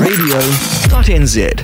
www.ecradio.nz.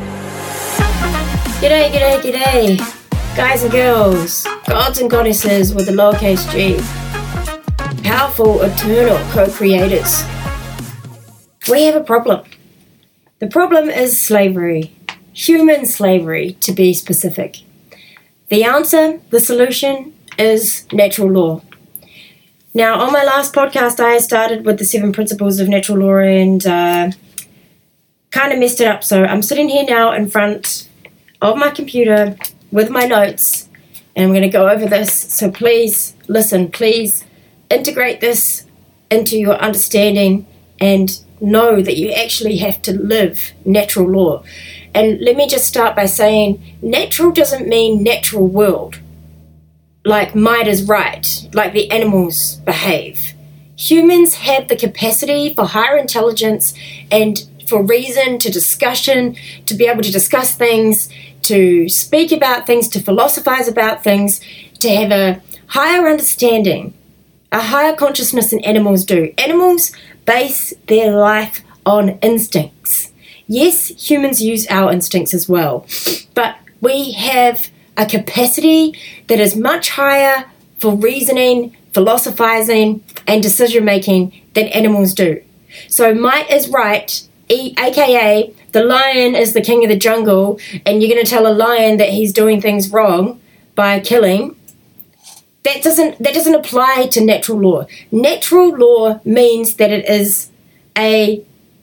G'day, guys and girls, gods and goddesses with a lowercase g, powerful, eternal co-creators. We have a problem. The problem is slavery, human slavery to be specific. The answer, the solution, is natural law. Now, on my last podcast, I started with the 7 principles of natural law and kind of messed it up. So I'm sitting here now in front of my computer with my notes, and I'm going to go over this. So please listen, please integrate this into your understanding and know that you actually have to live natural law. And let me just start by saying natural doesn't mean natural world. Like might is right, like the animals behave. Humans have the capacity for higher intelligence and for reason, to discussion, to be able to discuss things, to speak about things, to philosophize about things, to have a higher understanding, a higher consciousness than animals do. Animals base their life on instincts. Yes, humans use our instincts as well, but we have a capacity that is much higher for reasoning, philosophizing, and decision-making than animals do. So might is right, aka the lion is the king of the jungle, and you're going to tell a lion that he's doing things wrong by killing. That doesn't apply to natural law. Natural law means that it is a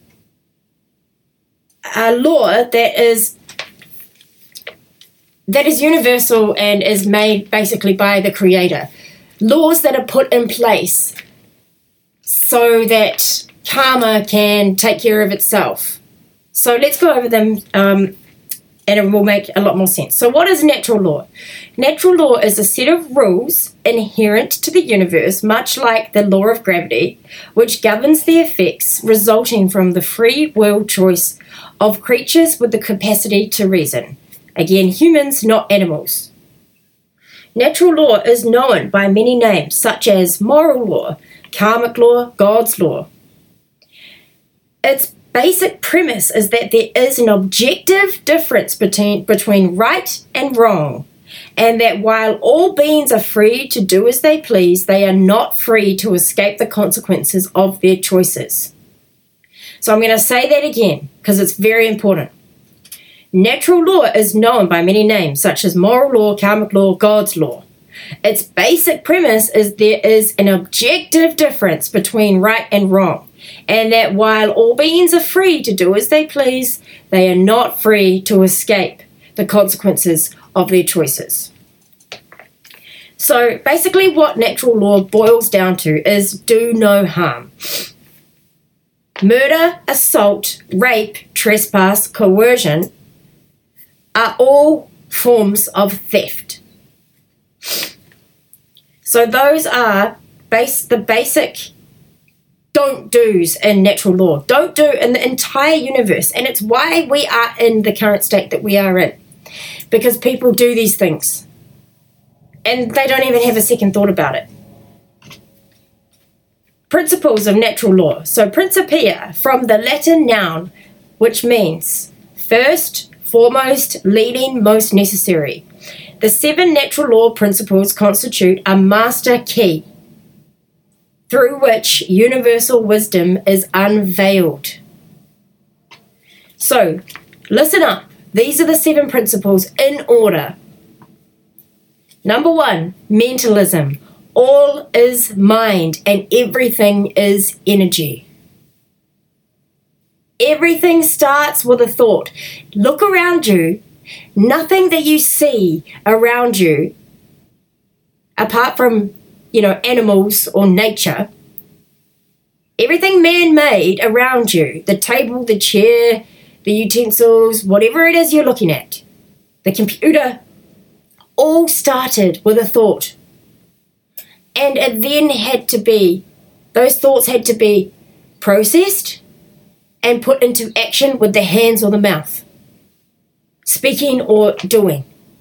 law that is universal and is made basically by the Creator. Laws that are put in place so that karma can take care of itself. So let's go over them and it will make a lot more sense. So what is natural law? Natural law is a set of rules inherent to the universe, much like the law of gravity, which governs the effects resulting from the free will choice of creatures with the capacity to reason. Again, humans, not animals. Natural law is known by many names, such as moral law, karmic law, God's law. Its basic premise is that there is an objective difference between right and wrong, and that while all beings are free to do as they please, they are not free to escape the consequences of their choices. So I'm going to say that again, because it's very important. Natural law is known by many names, such as moral law, karmic law, God's law. Its basic premise is there is an objective difference between right and wrong, and that while all beings are free to do as they please, they are not free to escape the consequences of their choices. So basically what natural law boils down to is do no harm. Murder, assault, rape, trespass, coercion are all forms of theft. So those are the basic don't do's in natural law. Don't do in the entire universe. And it's why we are in the current state that we are in. Because people do these things. And they don't even have a second thought about it. Principles of natural law. So principia, from the Latin noun, which means first, foremost, leading, most necessary. The 7 natural law principles constitute a master key through which universal wisdom is unveiled. So, listen up. These are the 7 principles in order. Number 1, mentalism. All is mind and everything is energy. Everything starts with a thought. Look around you. Nothing that you see around you, apart from, animals or nature, everything man-made around you, the table, the chair, the utensils, whatever it is you're looking at, the computer, all started with a thought. And it then those thoughts had to be processed and put into action with the hands or the mouth, speaking or doing.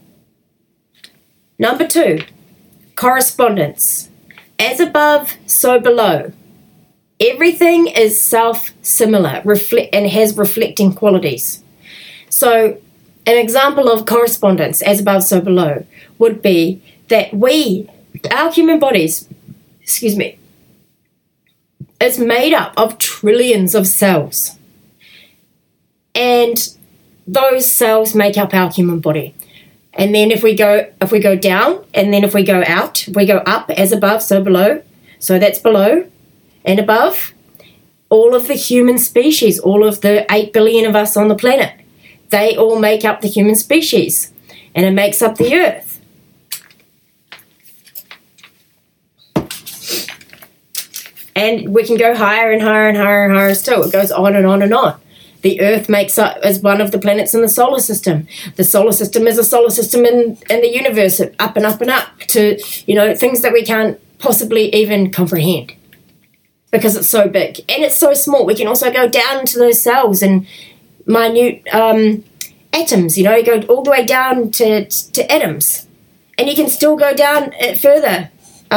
Number 2, correspondence. As above, so below. Everything is self-similar and has reflecting qualities. So an example of correspondence, as above, so below, would be that our human bodies, is made up of trillions of cells. And those cells make up our human body. And then if we go down, and then if we go out, we go up, as above, so below. So that's below and above. All of the human species, all of the 8 billion of us on the planet, they all make up the human species. And it makes up the earth. And we can go higher and higher and higher and higher still. It goes on and on and on. The Earth makes up as one of the planets in the solar system. The solar system is a solar system in the universe, up and up and up to, things that we can't possibly even comprehend because it's so big. And it's so small. We can also go down into those cells and minute atoms, you go all the way down to atoms. And you can still go down further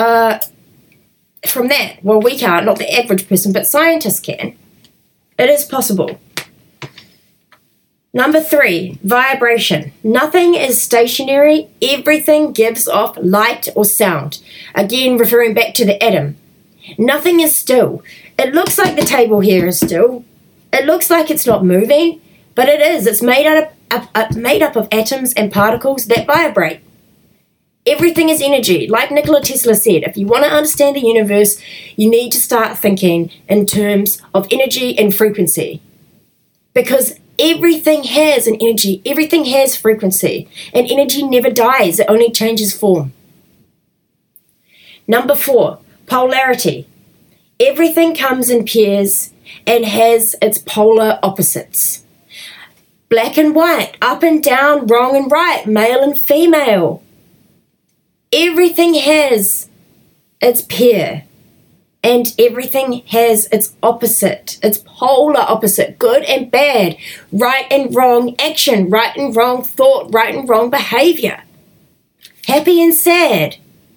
from that. Well, we can't, not the average person, but scientists can. It is possible. Number 3, vibration. Nothing is stationary. Everything gives off light or sound. Again, referring back to the atom. Nothing is still. It looks like the table here is still. It looks like it's not moving, but it is. It's made up of atoms and particles that vibrate. Everything is energy. Like Nikola Tesla said, if you want to understand the universe, you need to start thinking in terms of energy and frequency. Because everything has an energy, everything has frequency, and energy never dies, it only changes form. Number 4, polarity. Everything comes in pairs and has its polar opposites. Black and white, up and down, wrong and right, male and female. Everything has its pair. And everything has its opposite, its polar opposite, good and bad, right and wrong action, right and wrong thought, right and wrong behavior, happy and sad,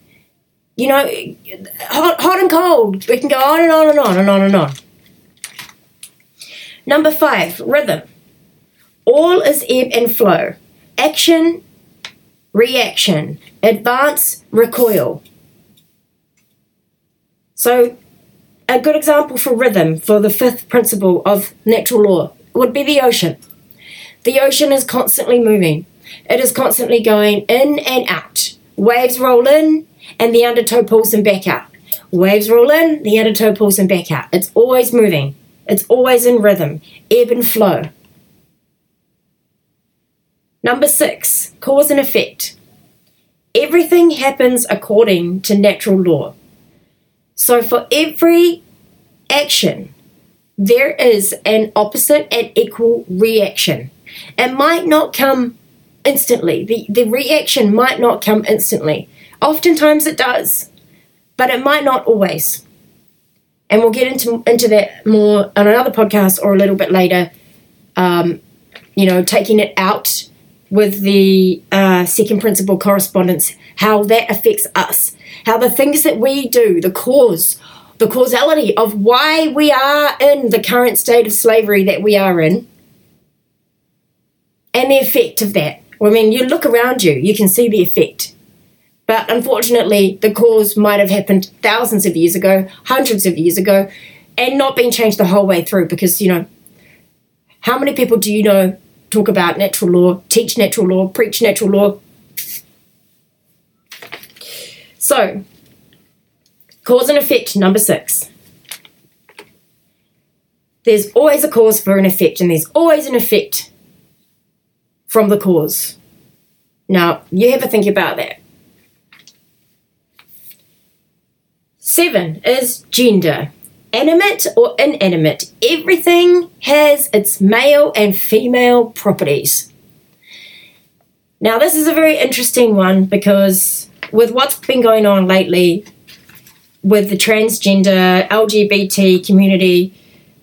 hot and cold. We can go on and on and on and on and on. Number 5, rhythm. All is ebb and flow, action, reaction, advance, recoil. So a good example for rhythm, for the 5th principle of natural law, would be the ocean. The ocean is constantly moving. It is constantly going in and out. Waves roll in and the undertow pulls them back out. Waves roll in, the undertow pulls them back out. It's always moving. It's always in rhythm, ebb and flow. Number 6, cause and effect. Everything happens according to natural law. So for every action, there is an opposite and equal reaction. It might not come instantly. The reaction might not come instantly. Oftentimes it does, but it might not always. And we'll get into that more on another podcast or a little bit later, taking it out with the 2nd principle, correspondence, how that affects us. How the things that we do, the causality of why we are in the current state of slavery that we are in, and the effect of that. I mean, you look around you, you can see the effect. But unfortunately, the cause might have happened thousands of years ago, hundreds of years ago, and not been changed the whole way through because, how many people do you know talk about natural law, teach natural law, preach natural law? So, cause and effect, number 6. There's always a cause for an effect, and there's always an effect from the cause. Now, you have a think about that. 7 is gender. Animate or inanimate, everything has its male and female properties. Now, this is a very interesting one because with what's been going on lately with the transgender LGBT community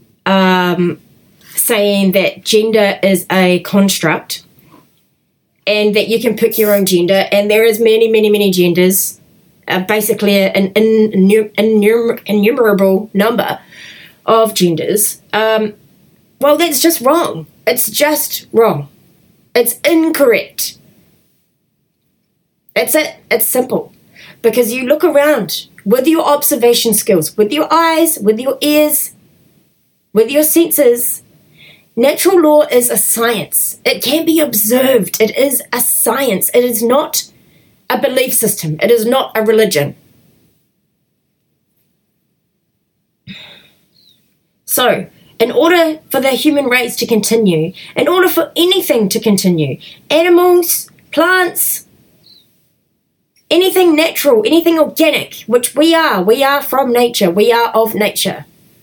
saying that gender is a construct and that you can pick your own gender, and there is many, many, many genders, basically an innumerable number of genders, well, that's just wrong. It's just wrong. It's incorrect. That's it. It's simple. Because you look around with your observation skills, with your eyes, with your ears, with your senses. Natural law is a science. It can be observed. It is a science. It is not a belief system. It is not a religion. So, in order for the human race to continue, in order for anything to continue, animals, plants, anything natural, anything organic, which we are from nature, we are of nature.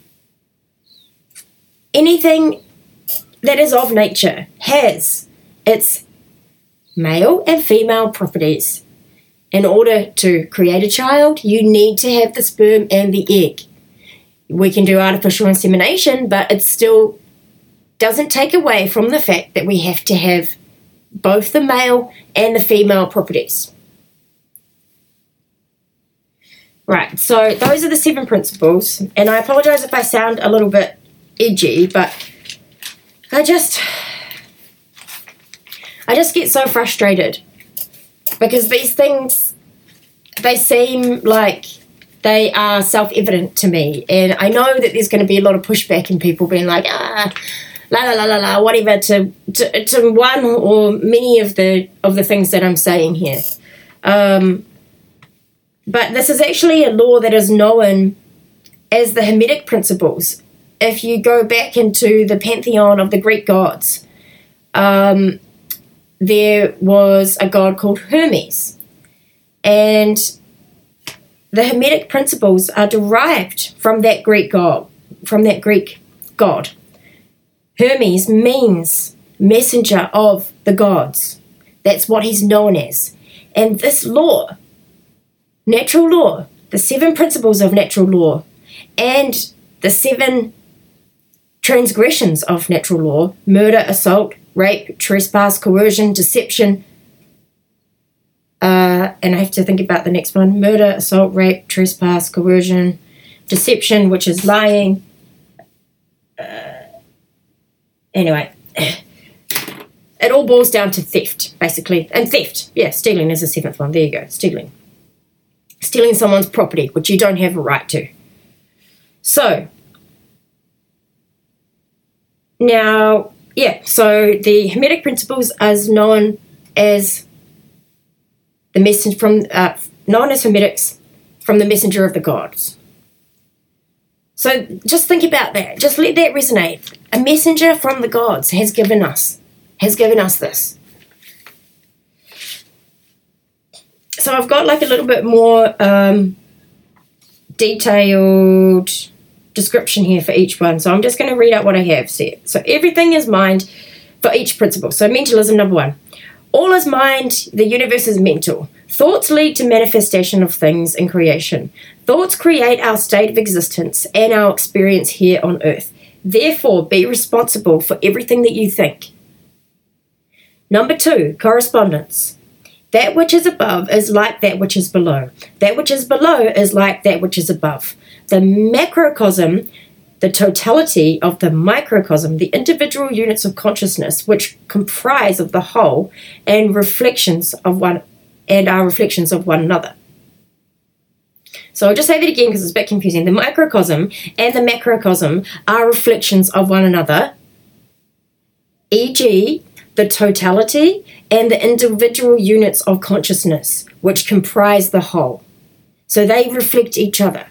Anything that is of nature has its male and female properties. In order to create a child, you need to have the sperm and the egg. We can do artificial insemination, but it still doesn't take away from the fact that we have to have both the male and the female properties. Right, so those are the 7 principles, and I apologise if I sound a little bit edgy, but I just get so frustrated because these things, they seem like they are self-evident to me, and I know that there's going to be a lot of pushback and people being like, la la la la la, whatever, to one or many of the things that I'm saying here. But this is actually a law that is known as the Hermetic principles. If you go back into the pantheon of the Greek gods, there was a god called Hermes. And the Hermetic principles are derived from that Greek god. Hermes means messenger of the gods. That's what he's known as. And this law, natural law, the 7 principles of natural law, and the 7 transgressions of natural law, murder, assault, rape, trespass, coercion, deception, and I have to think about the next one, murder, assault, rape, trespass, coercion, deception, which is lying. Anyway, it all boils down to theft, basically. And theft, yeah, stealing is the 7th one. There you go, stealing. Stealing someone's property, which you don't have a right to. So, now, yeah, so the Hermetic principles is known as the message from, known as Hermetics, from the messenger of the gods. So just think about that. Just let that resonate. A messenger from the gods has given us this. So I've got like a little bit more detailed description here for each one. So I'm just going to read out what I have said. So everything is mind for each principle. So mentalism, number 1. All is mind, the universe is mental. Thoughts lead to manifestation of things in creation. Thoughts create our state of existence and our experience here on earth. Therefore, be responsible for everything that you think. Number 2, correspondence. That which is above is like that which is below. That which is below is like that which is above. The macrocosm, the totality of the microcosm, the individual units of consciousness which comprise of the whole and reflections of one and are reflections of one another. So I'll just say that again because it's a bit confusing. The microcosm and the macrocosm are reflections of one another, e.g., the totality and the individual units of consciousness which comprise the whole. So they reflect each other.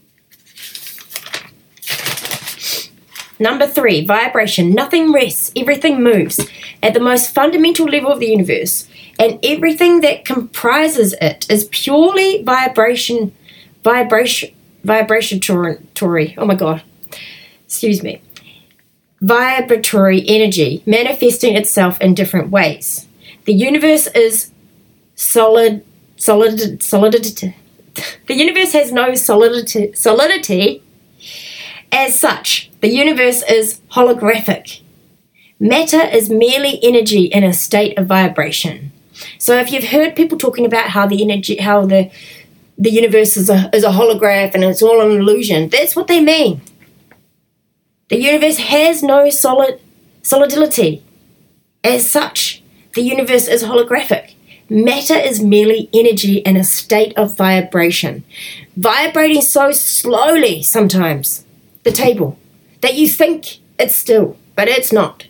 Number 3, vibration. Nothing rests, everything moves at the most fundamental level of the universe, and everything that comprises it is purely vibratory. Oh my God. Excuse me. Vibratory energy manifesting itself in different ways. The universe is solidity. The universe has no solidity as such. The universe is holographic. Matter is merely energy in a state of vibration. So if you've heard people talking about how the universe is a holograph and it's all an illusion, that's what they mean. The universe has no solidity. As such, the universe is holographic. Matter is merely energy in a state of vibration, vibrating so slowly sometimes, the table, that you think it's still, but it's not.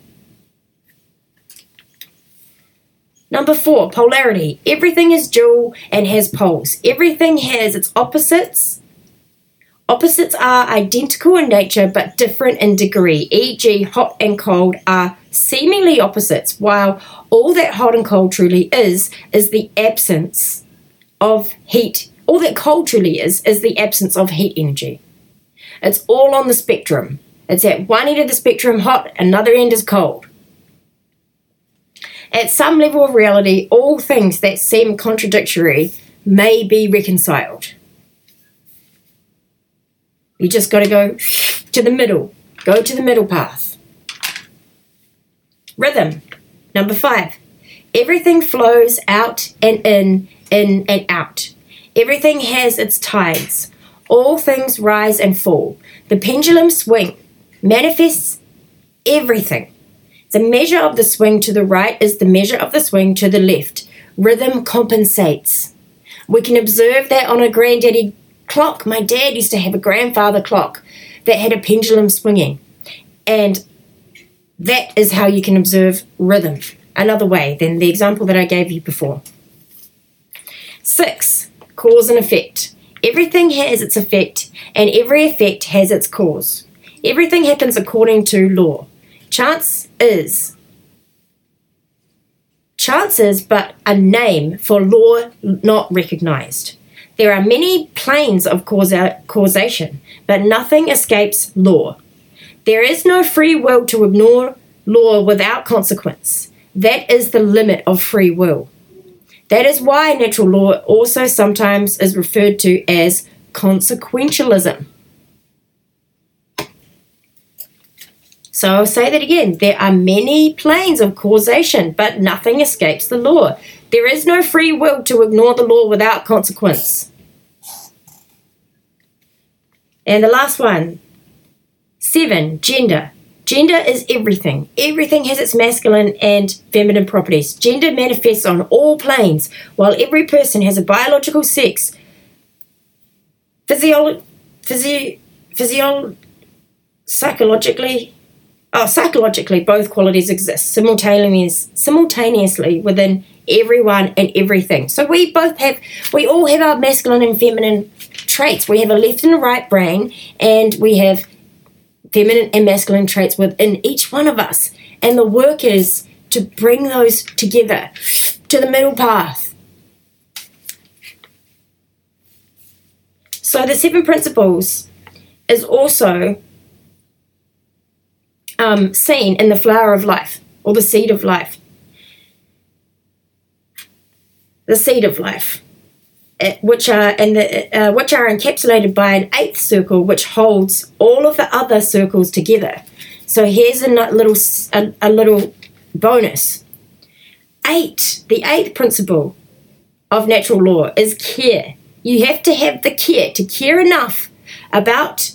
Number 4, polarity. Everything is dual and has poles. Everything has its opposites. Opposites are identical in nature but different in degree, e.g. hot and cold are seemingly opposites, while all that hot and cold truly is the absence of heat. All that cold truly is the absence of heat energy. It's all on the spectrum. It's at one end of the spectrum hot, another end is cold. At some level of reality, all things that seem contradictory may be reconciled. You just got to go to the middle. Go to the middle path. Rhythm. Number 5. Everything flows out and in and out. Everything has its tides. All things rise and fall. The pendulum swing manifests everything. The measure of the swing to the right is the measure of the swing to the left. Rhythm compensates. We can observe that on a granddaddy clock. My dad used to have a grandfather clock that had a pendulum swinging. And that is how you can observe rhythm. Another way than the example that I gave you before. 6, cause and effect. Everything has its effect, and every effect has its cause. Everything happens according to law. Chance is but a name for law not recognized. There are many planes of causation, but nothing escapes law. There is no free will to ignore law without consequence. That is the limit of free will. That is why natural law also sometimes is referred to as consequentialism. So I'll say that again. There are many planes of causation, but nothing escapes the law. There is no free will to ignore the law without consequence. And the last one, 7, gender. Gender is everything. Everything has its masculine and feminine properties. Gender manifests on all planes, while every person has a biological sex. Psychologically, both qualities exist simultaneously within everyone and everything. So we all have our masculine and feminine traits. We have a left and a right brain, and we have feminine and masculine traits within each one of us. And the work is to bring those together to the middle path. So the 7 principles is also seen in the flower of life, or the seed of life. The seed of life, which are encapsulated by an 8th circle, which holds all of the other circles together. So here's a little bonus. The 8th principle of natural law is care. You have to have the care, to care enough about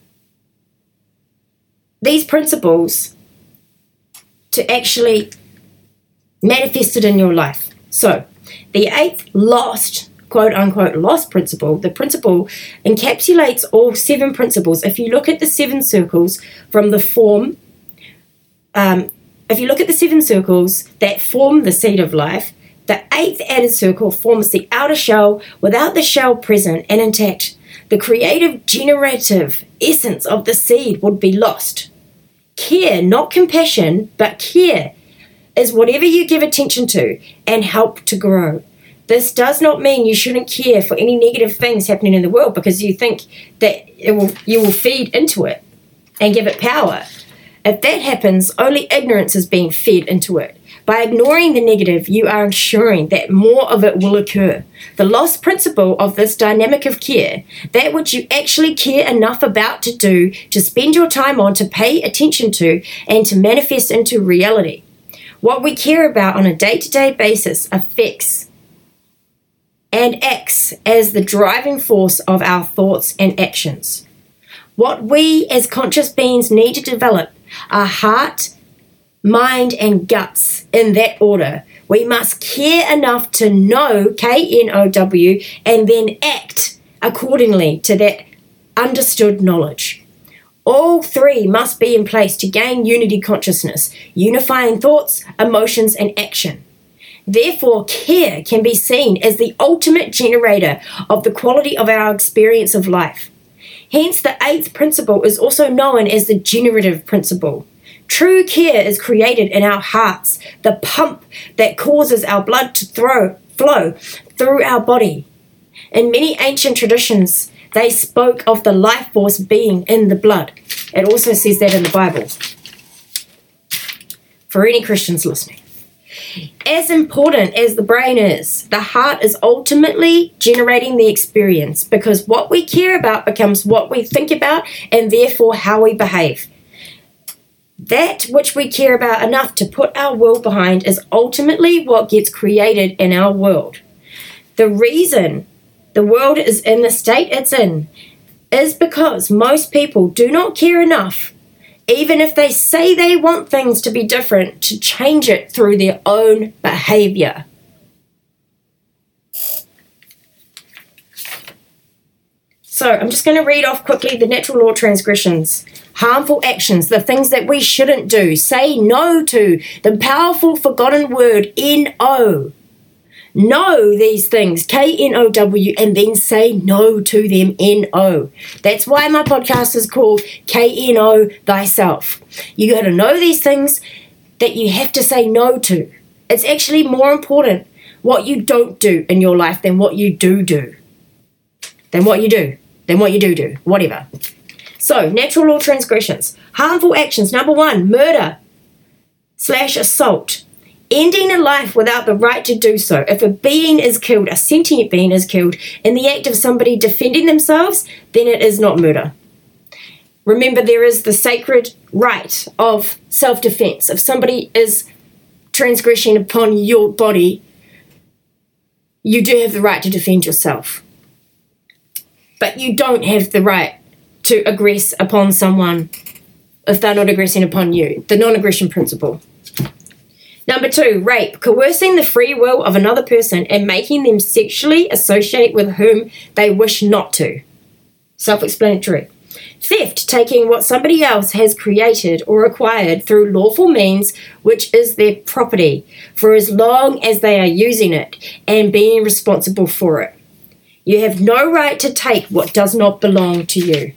these principles to actually manifest it in your life. So the 8th lost, quote unquote, lost principle, the principle encapsulates all 7 principles. If you look at the 7 circles from the form, if you look at the 7 circles that form the seed of life, the 8th added circle forms the outer shell without the shell present and intact. The creative, generative essence of the seed would be lost. Care, not compassion, but care, is whatever you give attention to and help to grow. This does not mean you shouldn't care for any negative things happening in the world because you think that you will feed into it and give it power. If that happens, only ignorance is being fed into it. By ignoring the negative, you are ensuring that more of it will occur. The lost principle of this dynamic of care, that which you actually care enough about to do, to spend your time on, to pay attention to, and to manifest into reality. What we care about on a day-to-day basis affects and acts as the driving force of our thoughts and actions. What we as conscious beings need to develop are heart, mind, and guts in that order. We must care enough to know, K-N-O-W, and then act accordingly to that understood knowledge. All three must be in place to gain unity consciousness, unifying thoughts, emotions, and action. Therefore, care can be seen as the ultimate generator of the quality of our experience of life. Hence, the eighth principle is also known as the generative principle. True care is created in our hearts, the pump that causes our blood to flow through our body. In many ancient traditions, they spoke of the life force being in the blood. It also says that in the Bible. For any Christians listening. As important as the brain is, the heart is ultimately generating the experience, because what we care about becomes what we think about and therefore how we behave. That which we care about enough to put our will behind is ultimately what gets created in our world. The reason the world is in the state it's in is because most people do not care enough, even if they say they want things to be different, to change it through their own behavior. So I'm just going to read off quickly the natural law transgressions. Harmful actions, the things that we shouldn't do, say no to, the powerful forgotten word N-O. Know these things, K-N-O-W, and then say no to them, N-O. That's why my podcast is called K-N-O Thyself. You got to know these things that you have to say no to. It's actually more important what you don't do in your life than what you do. Than what you do, whatever. So, natural law transgressions. Harmful actions. Number 1, murder/assault. Ending a life without the right to do so. If a being is killed, a sentient being is killed, in the act of somebody defending themselves, then it is not murder. Remember, there is the sacred right of self-defense. If somebody is transgressing upon your body, you do have the right to defend yourself. But you don't have the right to aggress upon someone if they're not aggressing upon you. The non-aggression principle. Number 2, rape. Coercing the free will of another person and making them sexually associate with whom they wish not to. Self-explanatory. Theft. Taking what somebody else has created or acquired through lawful means, which is their property, for as long as they are using it and being responsible for it. You have no right to take what does not belong to you.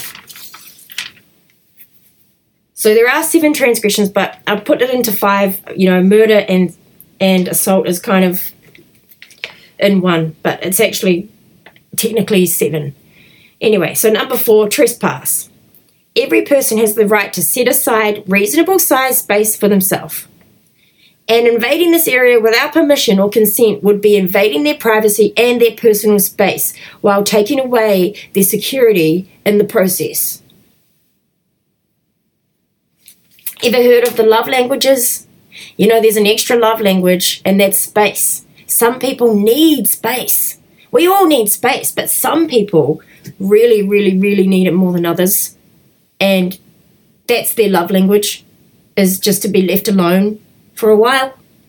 So there are 7 transgressions, but I'll put it into 5. Murder and assault is kind of in one, but it's actually technically 7. Anyway, so number 4, trespass. Every person has the right to set aside reasonable sized space for themselves. And invading this area without permission or consent would be invading their privacy and their personal space while taking away their security in the process. Ever heard of the love languages? There's an extra love language, and that's space. Some people need space. We all need space, but some people really, really, really need it more than others. And that's their love language, is just to be left alone for a while.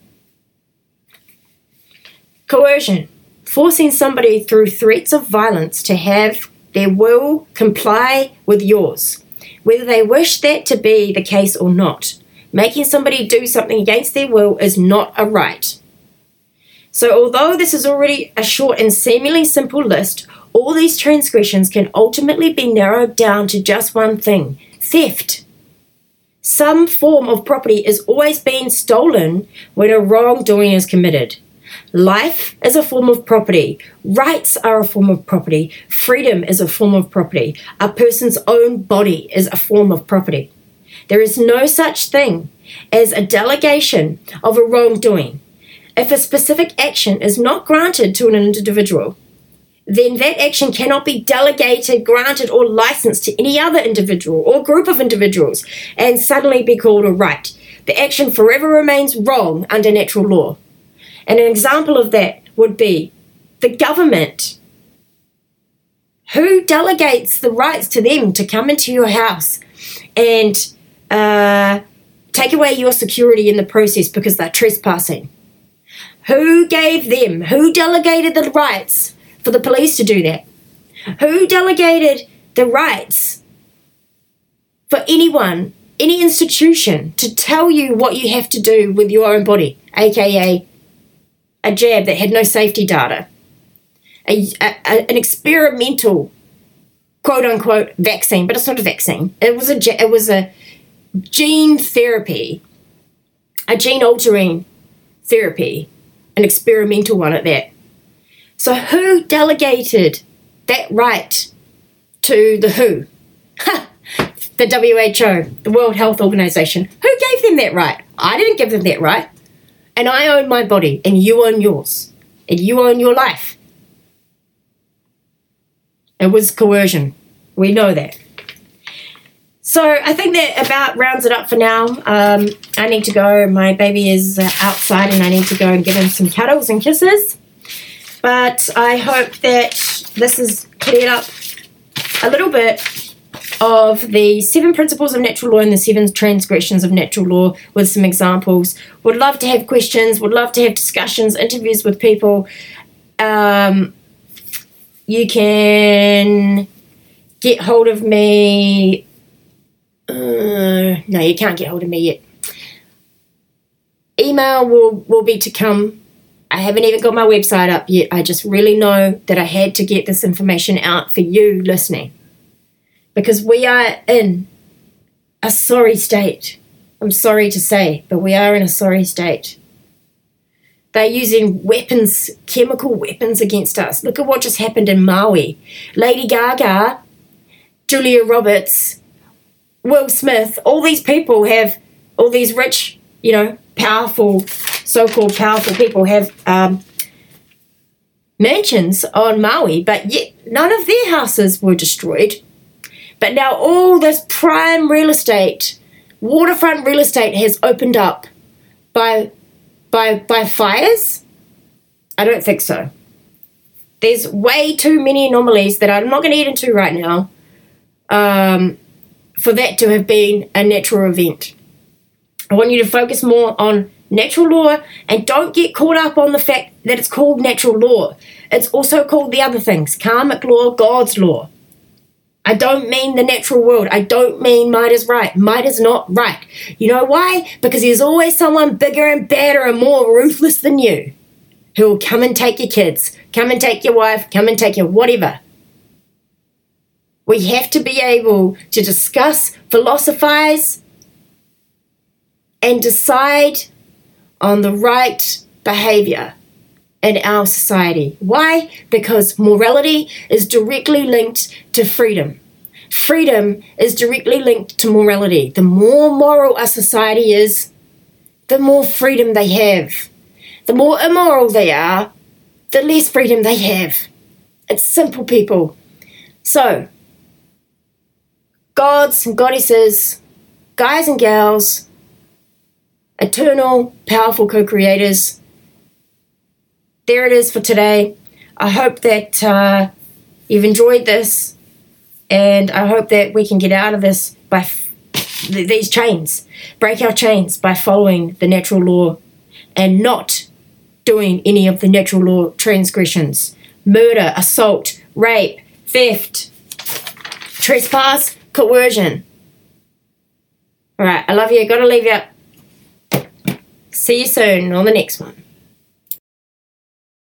Coercion. Forcing somebody through threats of violence to have their will comply with yours, whether they wish that to be the case or not. Making somebody do something against their will is not a right. So although this is already a short and seemingly simple list, all these transgressions can ultimately be narrowed down to just one thing: theft. Some form of property is always being stolen when a wrongdoing is committed. Life is a form of property. Rights are a form of property. Freedom is a form of property. A person's own body is a form of property. There is no such thing as a delegation of a wrongdoing. If a specific action is not granted to an individual, then that action cannot be delegated, granted, or licensed to any other individual or group of individuals and suddenly be called a right. The action forever remains wrong under natural law. And an example of that would be the government Who delegates the rights to them to come into your house and take away your security in the process because they're trespassing? Who delegated the rights for the police to do that? Who delegated the rights for anyone, any institution, to tell you what you have to do with your own body, aka a jab that had no safety data, an experimental quote-unquote vaccine, but it's not a vaccine. It was a gene therapy, a gene-altering therapy, an experimental one at that. So who delegated that right to the WHO? The WHO, the World Health Organization. Who gave them that right? I didn't give them that right. And I own my body, and you own yours. And you own your life. It was coercion. We know that. So I think that about rounds it up for now. I need to go. My baby is outside, and I need to go and give him some cuddles and kisses. But I hope that this has cleared up a little bit of the 7 principles of natural law and the 7 transgressions of natural law with some examples. Would love to have questions, would love to have discussions, interviews with people. You can get hold of me. No, you can't get hold of me yet. Email will be to come. I haven't even got my website up yet. I just really know that I had to get this information out for you listening. Because we are in a sorry state. I'm sorry to say, but we are in a sorry state. They're using weapons, chemical weapons against us. Look at what just happened in Maui. Lady Gaga, Julia Roberts, Will Smith, all these people have, all these rich, powerful, so-called powerful people have mansions on Maui, but yet none of their houses were destroyed. But now all this prime real estate, waterfront real estate has opened up by fires? I don't think so. There's way too many anomalies that I'm not going to get into right now for that to have been a natural event. I want you to focus more on natural law and don't get caught up on the fact that it's called natural law. It's also called the other things, karmic law, God's law. I don't mean the natural world. I don't mean might is right. Might is not right. You know why? Because there's always someone bigger and badder and more ruthless than you who will come and take your kids, come and take your wife, come and take your whatever. We have to be able to discuss, philosophize, and decide on the right behavior in our society. Why? Because morality is directly linked to freedom. Freedom is directly linked to morality. The more moral a society is, the more freedom they have. The more immoral they are, the less freedom they have. It's simple, people. So, gods and goddesses, guys and gals, eternal, powerful co-creators, there it is for today. I hope that you've enjoyed this, and I hope that we can get out of this by these chains, break our chains by following the natural law and not doing any of the natural law transgressions. Murder, assault, rape, theft, trespass, coercion. All right, I love you. Got to leave you. See you soon on the next one.